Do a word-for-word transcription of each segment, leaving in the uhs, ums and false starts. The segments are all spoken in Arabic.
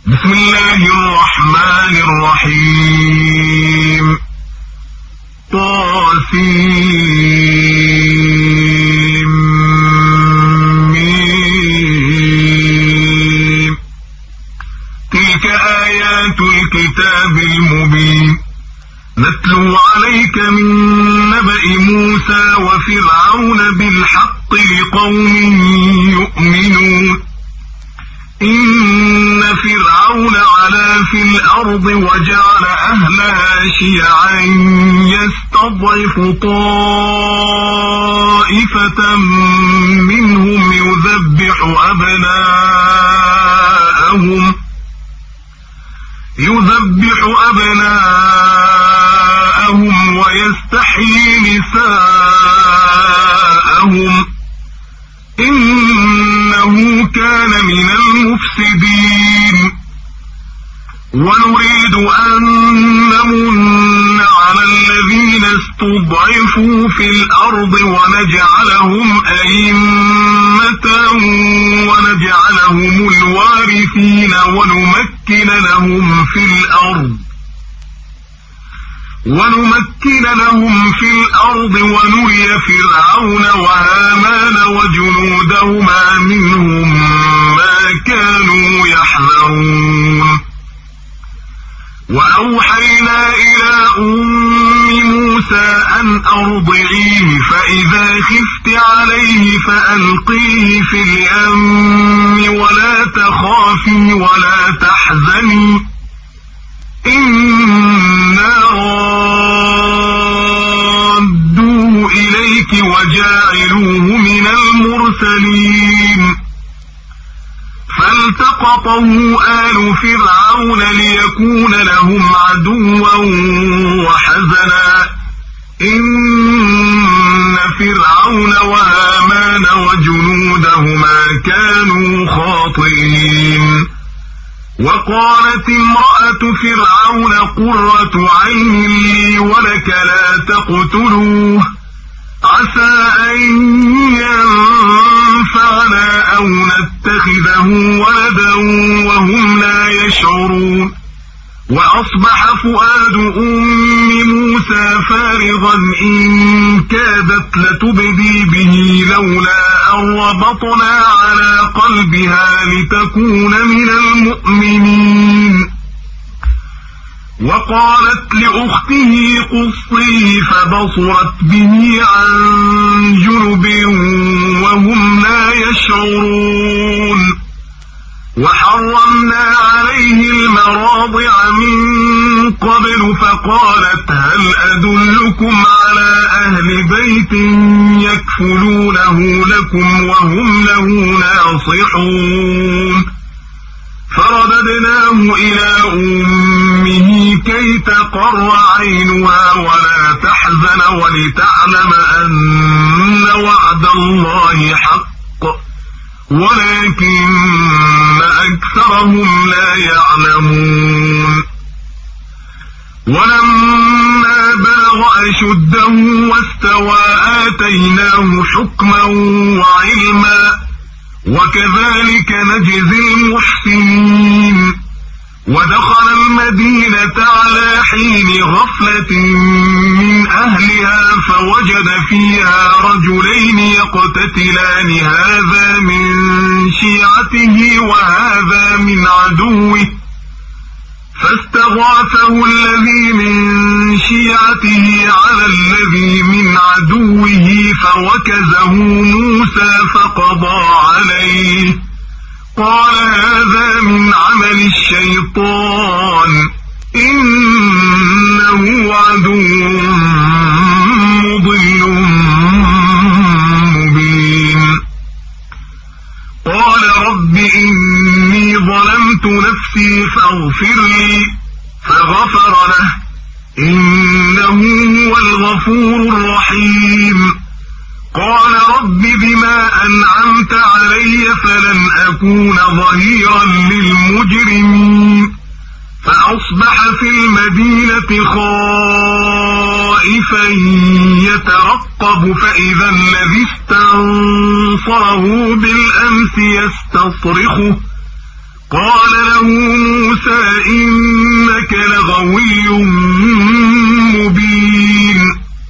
بسم الله الرحمن الرحيم. طاسيم ميم. تلك آيات الكتاب المبين. نتلو عليك من نبأ موسى وفرعون بالحق لقوم يؤمنون. إن فرعون علا في الأرض وجعل أهلها شيعا يستضعف طائفة منهم يذبح أبناءهم يذبح أبناءهم ويستحيي نساءهم إنه كان من المفسدين. ونريد أن نمن على الذين استضعفوا في الأرض ونجعلهم أئمة ونجعلهم الوارثين ونمكن لهم في الأرض ونمكن لهم في الأرض ونري فرعون وهامان وجنودهما منهم ما كانوا يحذرون. وأوحينا إلى أم موسى أن أرضعيه فإذا خفت عليه فألقيه في اليم ولا تخافي ولا تحزني إنا رادوه إليك وجاعلوه من المرسلين. فالتقطه آل فرعون ليكون لهم عدوا وحزنا إن فرعون وهامان وجنودهما كانوا خاطئين. وقالت امرأة فرعون قرة عين لي ولك لا تقتلوه عسى أن ينفعنا أو نتخذه ولدا وهم لا يشعرون. وأصبح فؤاد أم موسى فارغا إن كادت لتبدي به لولا أن ربطنا على قلبها لتكون من المؤمنين. وقالت لأخته قصيه فبصرت به عن جنب وهم لا يشعرون. وحرمنا عليه المراضع من قبل فقالت هل أدلكم على أهل بيت يكفلونه لكم وهم له ناصحون. فرددناه إلى أمه كي تقر عينها ولا تحزن ولتعلم أن وعد الله حق ولكن أكثرهم لا يعلمون. ولما بلغ أشده واستوى آتيناه حكما وعلما وكذلك نجزي المحسنين. ودخل المدينة على حين غفلة من أهلها فوجد فيها رجلين يقتتلان هذا من شيعته وهذا من عدوه فاستغاثه الذي من شيعته على الذي من عدوه فوكزه موسى فقضى عليه قال هذا من عمل الشيطان إنه عدو مضل مبين. قال رب إني ظلمت نفسي فاغفر لي فغفر له إنه هو الغفور الرحيم. قال رب بما أنعمت علي فلن أكون ظهيرا للمجرمين. فأصبح في المدينة خائفا يترقب فإذا الذي استنصره بالأمس يستصرخه قال له إنك لغوي مبين.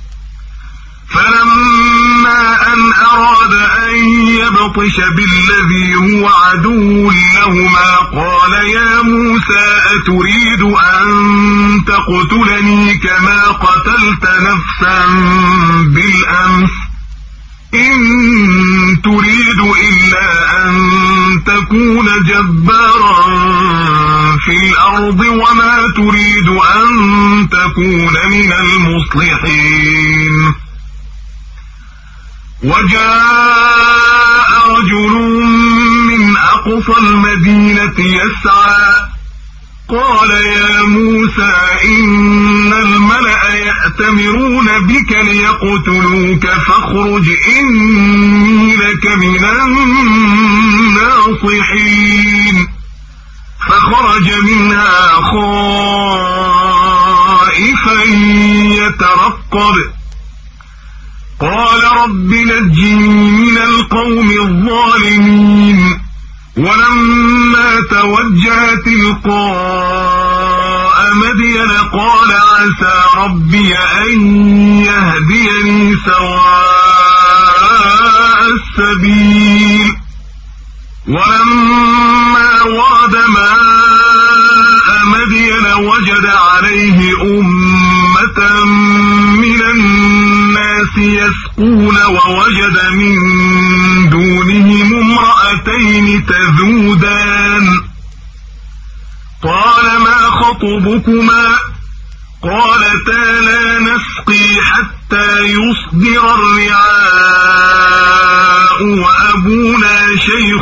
فلما أن أراد أن يبطش بالذي هو عدو لهما قال يا موسى أتريد أن تقتلني كما قتلت نفسا بالأمس إن تريد إلا أن تكون جبارا في الأرض وما تريد أن تكون من المصلحين. وجاء رجل من أقصى المدينة يسعى قال يا موسى إن الملأ يأتمرون بك ليقتلوك فاخرج إني لك من الناصحين. فخرج منها خائفا يترقب قال رب نجني من القوم الظالمين. ولما توجه تلقاء مدين قال عسى ربي أن يهديني سواء السبيل. ولما ورد ماء مدين وجد عليه أمة من الناس يسقون ووجد من دونهم امرأتين تذودان قال ما خطبكما قالتا لا نسقي حتى يصدر الرعاء وأبونا شيخ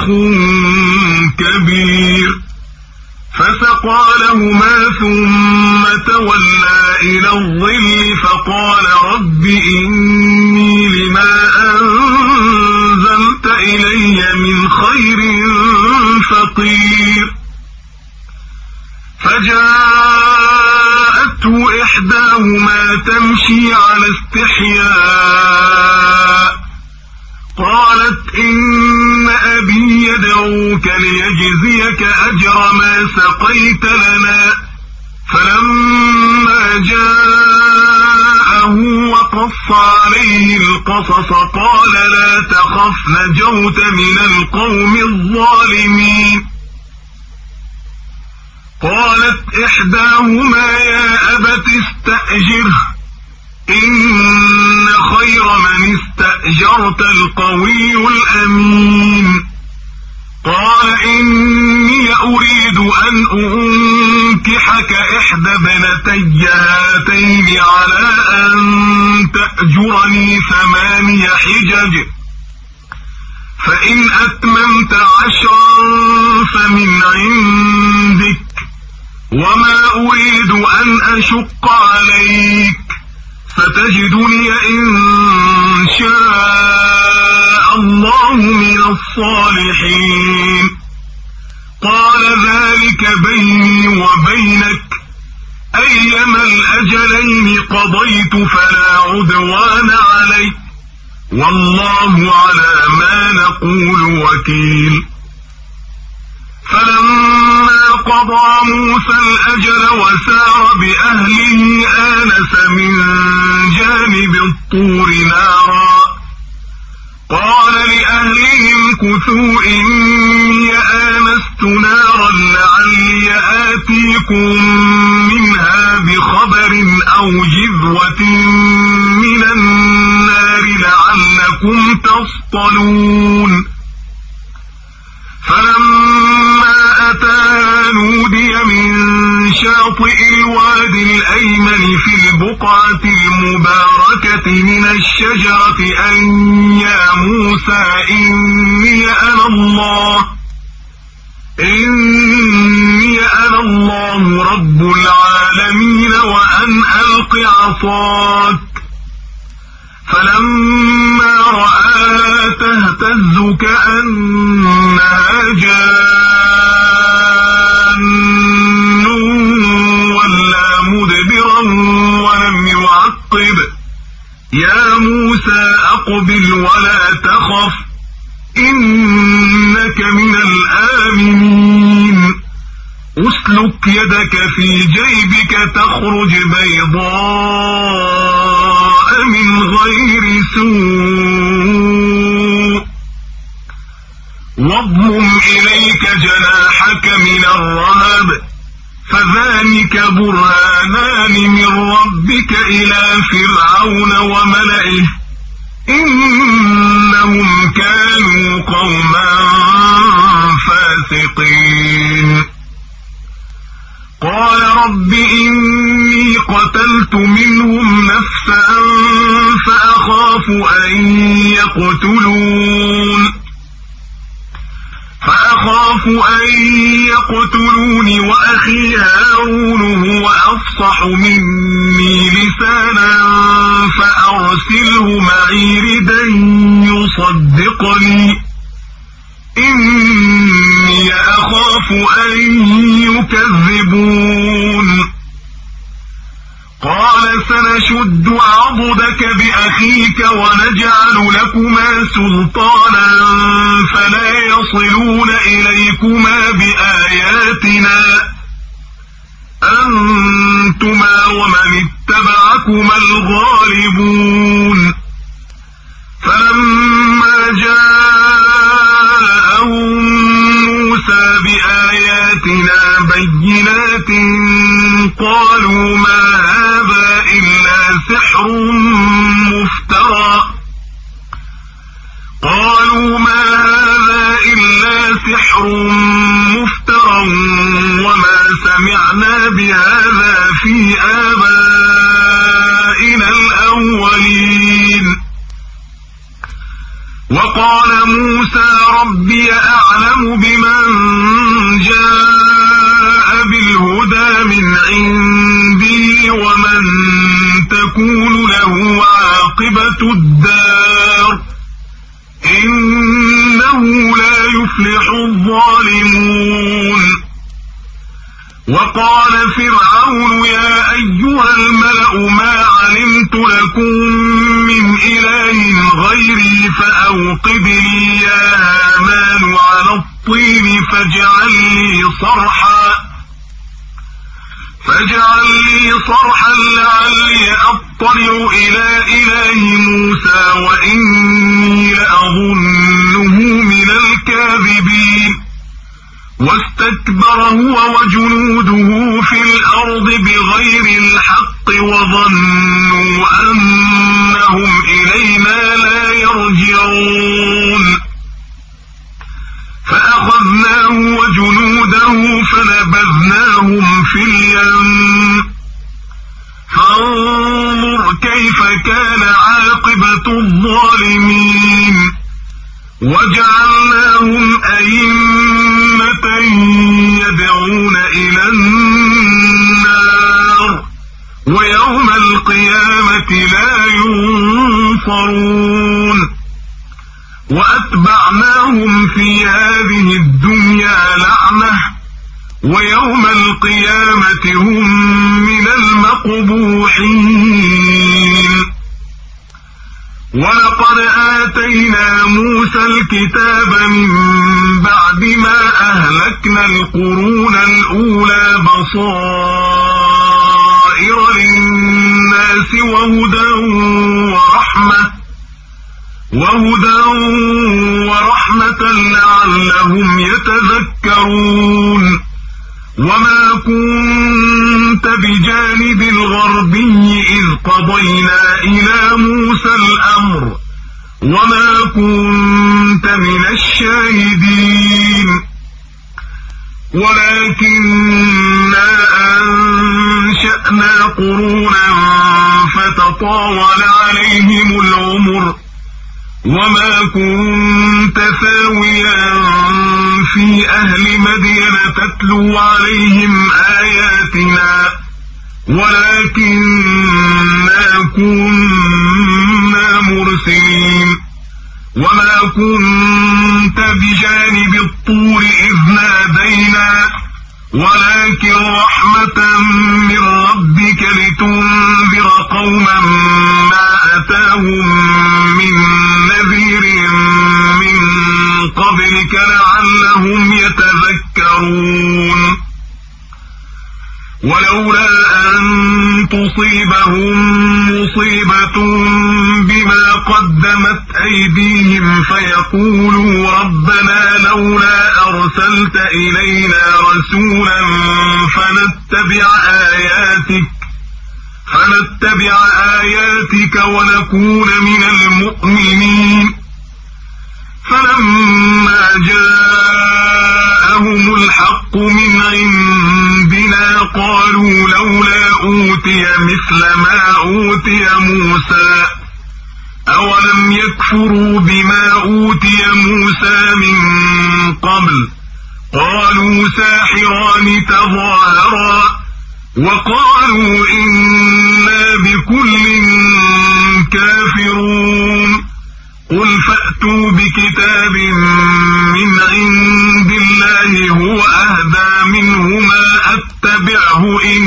كبير. فسقى لهما ثم تولى إلى الظل فقال رب إني لما أنزلت إلي من خير فقير. فجاءته إحداهما تمشي على استحياء قالت إن أبي يدعوك ليجزيك أجر ما سقيت لنا. فلما جاءه وقص عليه القصص قال لا تخف نجوت من القوم الظالمين. قالت إحداهما يا أبت استأجره إن خير من استأجرت القوي الأمين. قال إني أريد أن أنكحك إحدى ابنتي هاتين على أن تأجرني ثماني حجج فإن أتممت عشرا فمن عندك وما أريد أن أشق عليك فتجدني إن شاء الله من الصالحين. قال ذلك بيني وبينك أيما الأجلين قضيت فلا عدوان علي والله على ما نقول وكيل. فلما قضى موسى الأجل وسار بأهله آنس من جانب الطور نارا قال لأهلهم كثوا إني آنست نارا لعلي آتيكم منها بخبر أو جذوة من النار لعلكم تصطلون. فلما أتاها نودي من شاطئ الوادي الأيمن في البقعة المباركة من الشجرة أن يا موسى إني أنا الله إني أنا الله رب العالمين وأن ألق عصاك. فلما رآها تهتز كأنها جان ولا مدبرا ولم يعقب يا موسى أقبل ولا تخف إنك من الآمنين. أسلك واسلك يدك في جيبك تخرج بيضاء من غير سوء واضمم إليك جناحك من الرهب فذلك برهانان من ربك إلى فرعون وملئه إنهم كانوا قوما فاسقين قال رب إني قتلت منهم نفسا فأخاف أن يقتلون فأخاف أن يقتلون وأخي هارون هو أفصح مني لسانا فأرسله معي ردا يصدقني إني أخاف أن يكذبون قال سنشد عضدك بأخيك ونجعل لكما سلطانا فلا يصلون إليكما بآياتنا أنتما ومن اتبعكما الغالبون فلما جاءهم موسى بآياتنا بينات قالوا ما هذا إلا سحر مفترى قالوا ما هذا إلا سحر مفترى وما سمعنا بهذا في آبائنا الأولين وقال موسى ربي أعلم بمن جاء بالهدى من عندي ومن تكون له عاقبة الدار إنه لا يفلح الظالمون وقال فرعون يا أيها الملأ ما علمت لكم من إله غيري فأوقد لي يا هامان على الطين فاجعل لي صرحا فاجعل لي صرحا لعلي أطلع إلى إله موسى وإني لأظنه من الكاذبين واستكبر هو وجنوده في الأرض بغير الحق وظنوا أنهم إلينا لا يرجعون فأخذناه وجنوده فنبذناهم في اليم فانظر كيف كان عاقبة الظالمين وجعلناهم أئمة يدعون إلى النار ويوم القيامة لا ينصرون وأتبعناهم في هذه الدنيا لعنة ويوم القيامة هم من المقبوحين ولقد آتينا موسى الكتاب من بعد ما أهلكنا القرون الأولى بصائر للناس وهدى ورحمة وهدى ورحمة لعلهم يتذكرون وما كنت بجانب الغربي إذ قضينا إلى موسى الأمر وما كنت من الشاهدين ولكننا أنشأنا قرونا فتطاول عليهم العمر وما كنت ثاويا في أهل مدين تتلو عليهم آياتنا ولكننا كنا مرسلين وما كنت بجانب الطور إذ نادينا ولكن رحمة من ربك لتنذر قوما ما أتاهم من نذير من قبلك لعلهم يتذكرون ولولا أن تصيبهم مصيبة بما قدمت أيديهم فيقولوا ربنا لولا أرسلت إلينا رسولا فنتبع آياتك فنتبع آياتك ونكون من المؤمنين فلما جاءهم الحق من عندنا قالوا لولا أوتي مثل ما أوتي موسى أولم يكفروا بما أوتي موسى من قبل قالوا ساحران تظاهرا وقالوا إنا بكل كافرون قل فأتوا بكتاب من عند الله هو أهدى منهما أتبعه إن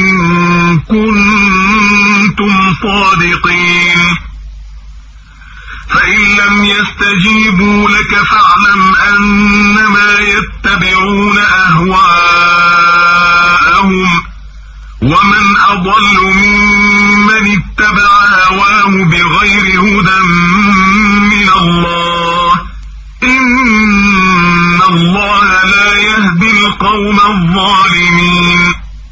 كنتم صادقين فإن لم يستجيبوا لك فاعلم أنما يتبعون أهواءهم ومن أضل ممن اتبع هواه بغير هدى من الله إن الله لا يهدي القوم الظالمين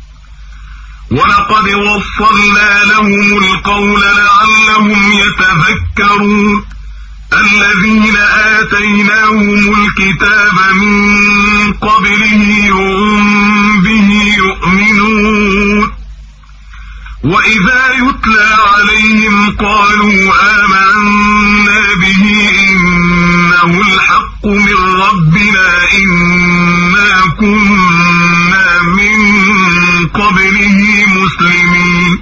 ولقد وصلنا لهم القول لعلهم يتذكرون الذين آتيناهم الكتاب من قبله هم به يؤمنون وإذا يتلى عليهم قالوا آمنا به إنه الحق من ربنا إنا كنا من قبله مسلمين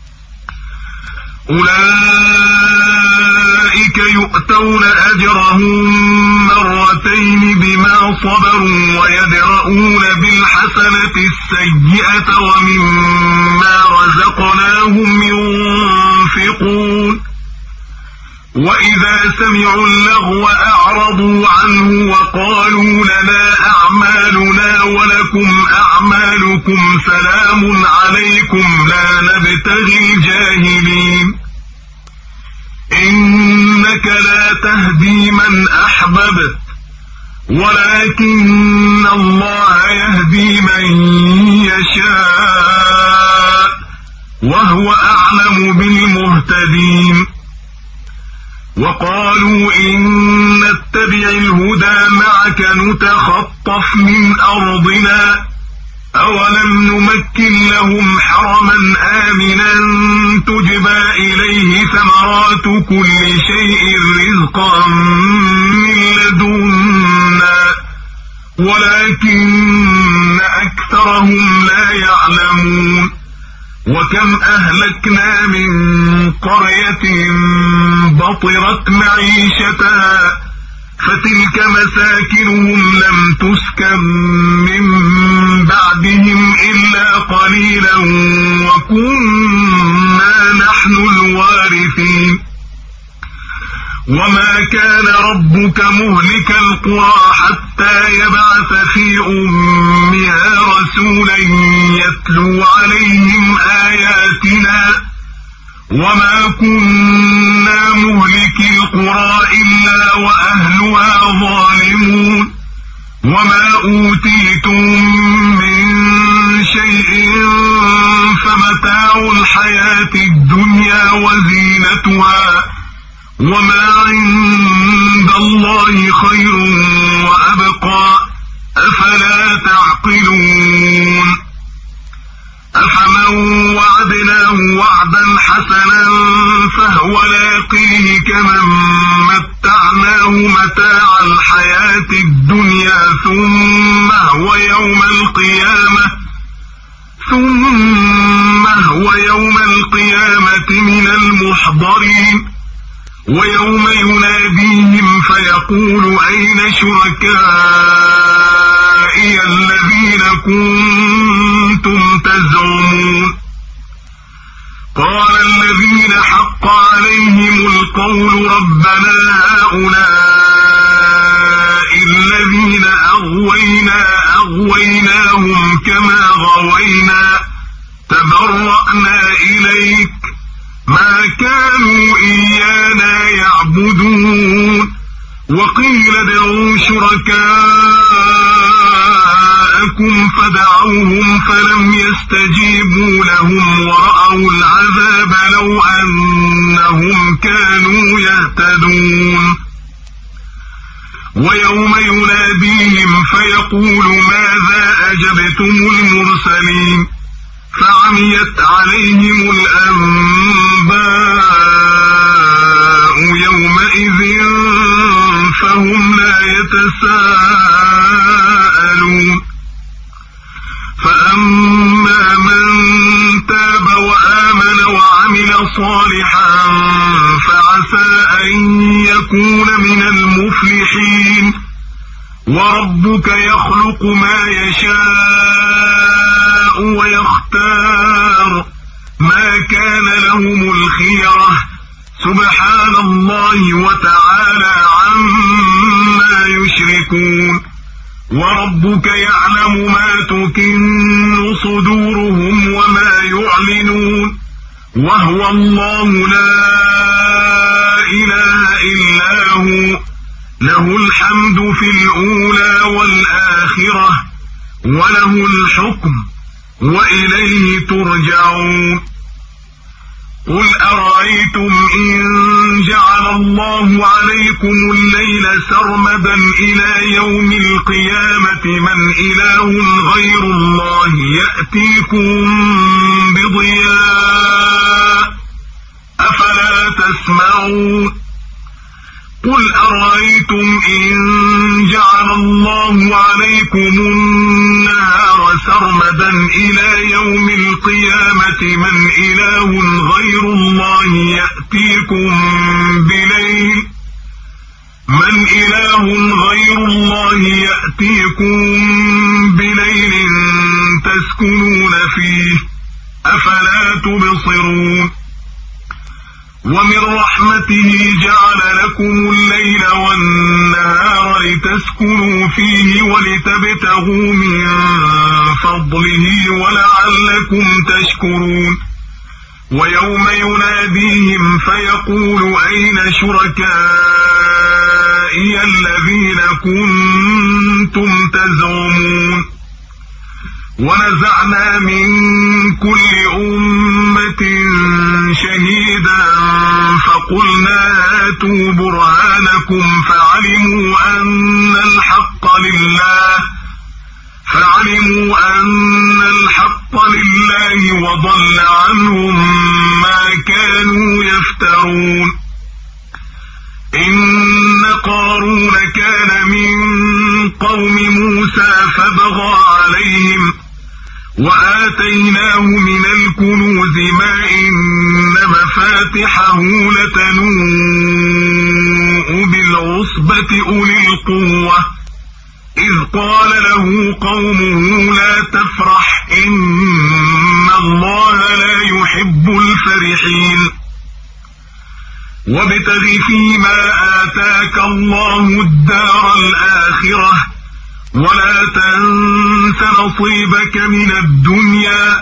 أولئك يؤتون أجرهم مرتين بما صبروا ويدرؤون بالحسنة السيئة ومما رزقناهم ينفقون وإذا سمعوا اللغو أعرضوا عنه وقالوا لنا أعمالنا ولكم أعمالكم سلام عليكم لا نبتغي الجاهلين إنك لا تهدي من أحببت ولكن الله يهدي من يشاء وهو أعلم بالمهتدين وقالوا إن نتبع الهدى معك نتخطف من أرضنا أولم نمكن لهم حرما آمنا تجبى إليه ثمرات كل شيء رزقا من لدنا ولكن أكثرهم لا يعلمون وكم أهلكنا من قرية بطرت معيشتها فتلك مساكنهم لم تسكن من بعدهم إلا قليلا وكنا نحن الوارثين وما كان ربك مهلك القرى حتى يبعث في أمها رسولا يتلو عليهم آياتنا وما كنا مهلك القرى إلا وأهلها ظالمون وما أوتيتم من شيء فمتاع الحياة الدنيا وزينتها وما عند الله خير وأبقى أفلا تعقلون أفمن وعدناه وعدا حسنا فهو لاقيه كمن متعناه متاع الحياة الدنيا ثم هو يوم القيامة ثم هو يوم القيامة من المحضرين ويوم يناديهم فيقول أين شركائي الذين كنتم تزعمون قال الذين حق عليهم القول ربنا هؤلاء الذين أغوينا أغويناهم كما غوينا تبرأنا إليك ما كانوا إيانا يعبدون وقيل ادعوا شركاءكم فدعوهم فلم يستجيبوا لهم ورأوا العذاب لو أنهم كانوا يهتدون ويوم يناديهم فيقول ماذا أجبتم المرسلين فعميت عليهم الأنباء يومئذ فهم لا يتساءلون فأما من تاب وآمن وعمل صالحا فعسى أن يكون من المفلحين وربك يخلق ما يشاء ويختار ما كان لهم الخيرة سبحان الله وتعالى عما يشركون وربك يعلم ما تكن صدورهم وما يعلنون وهو الله لا إله إلا هو له الحمد في الأولى والآخرة وله الحكم وإليه ترجعون قل أرأيتم إن جعل الله عليكم الليل سرمدا إلى يوم القيامة من إله غير الله يأتيكم بضياء أفلا تسمعون قل أرأيتم إن جعل الله عليكم النهار سرمدا إلى يوم القيامة من إله غير الله يأتيكم بليل من إله غير الله يأتيكم بليل تسكنون فيه أفلا تبصرون ومن رحمته جعل لكم الليل والنهار لتسكنوا فيه ولتبتغوا من فضله ولعلكم تشكرون ويوم يناديهم فيقول أين شركائي الذين كنتم تزعمون ونزعنا من كل أمة شهيدا فقلنا هاتوا برهانكم فعلموا أن الحق لله فعلموا أن الحق لله وضل عنهم ما كانوا يفترون إن قارون كان من قوم موسى فبغى عليهم وآتيناه من الكنوز ما إن مفاتحه لتنوء بالعصبة أولي القوة إذ قال له قومه لا تفرح إن الله لا يحب الفرحين وابتغ فيما آتاك الله الدار الآخرة ولا تنس نصيبك من الدنيا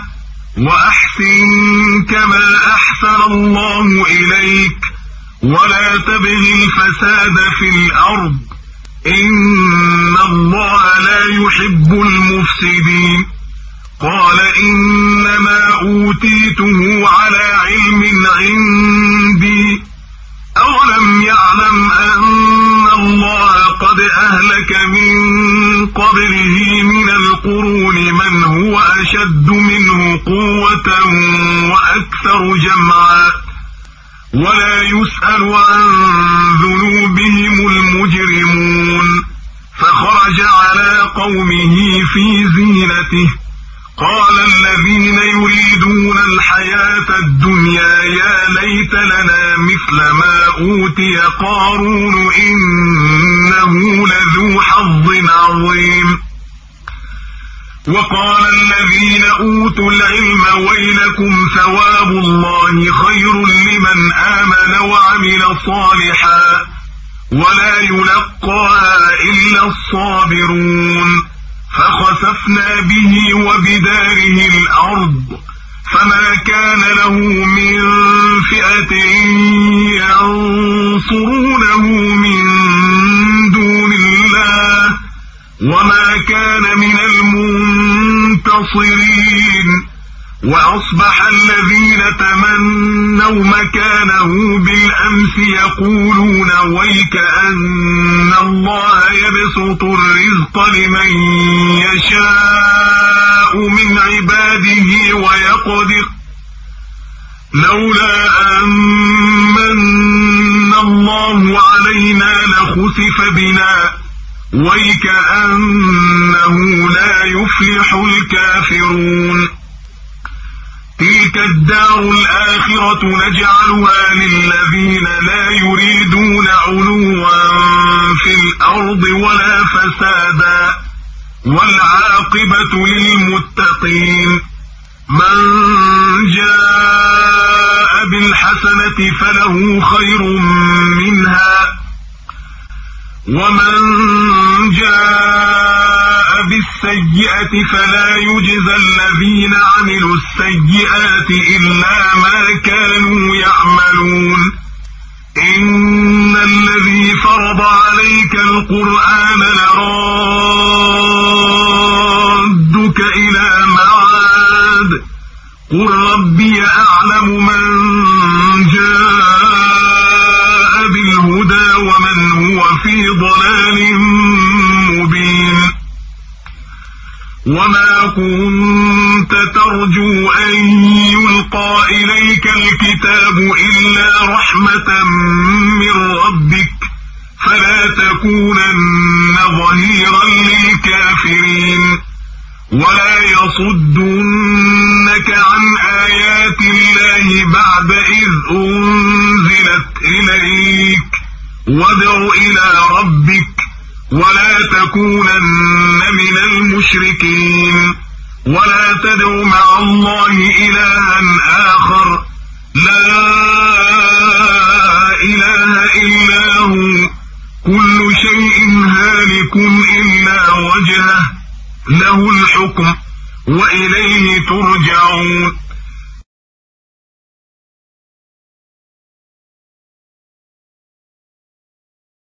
وأحسن كما أحسن الله إليك ولا تبغ الفساد في الأرض إن الله لا يحب المفسدين قال إنما أوتيته على علم عندي أولم يعلم أن الله قد أهلك من قبله من القرون من هو أشد منه قوة وأكثر جمعا ولا يسأل عن ذنوبهم المجرمون فخرج على قومه في زينته قال الذين يريدون الحياة الدنيا يا ليت لنا مثل ما أوتي قارون إنه لذو حظ عظيم وقال الذين أوتوا العلم ويلكم ثواب الله خير لمن آمن وعمل صالحا ولا يلقاها إلا الصابرون فخسفنا به وبداره الأرض فما كان له من فئة ينصرونه من دون الله وما كان من المنتصرين. وأصبح الذين تمنوا مكانه بالأمس يقولون ويك أن الله يبسط الرزق لمن يشاء من عباده ويقدر لولا أمن الله علينا لخسف بنا ويك أنه لا يفلح الكافرون. تلك الدار الآخرة نجعلها للذين لا يريدون علوا في الأرض ولا فسادا والعاقبة للمتقين. من جاء بالحسنة فله خير منها ومن جاء بالسيئة فلا يجزى الذين عملوا السيئات إلا ما كانوا يعملون. إن الذي فرض عليك القرآن لرادك إلى معاد قل ربي أعلم من جاء بالهدى ومن هو في ضلال مبين. وما كنت ترجو أن يلقى إليك الكتاب إلا رحمة من ربك فلا تكونن ظهيرا للكافرين. ولا يصدنك عن آيات الله بعد إذ أنزلت إليك وادع إلى ربك ولا تكونن من المشركين. ولا تدع مع الله إلها آخر لا إله إلا هو كل شيء هالك إلا وجهه له الحكم وإليه ترجعون.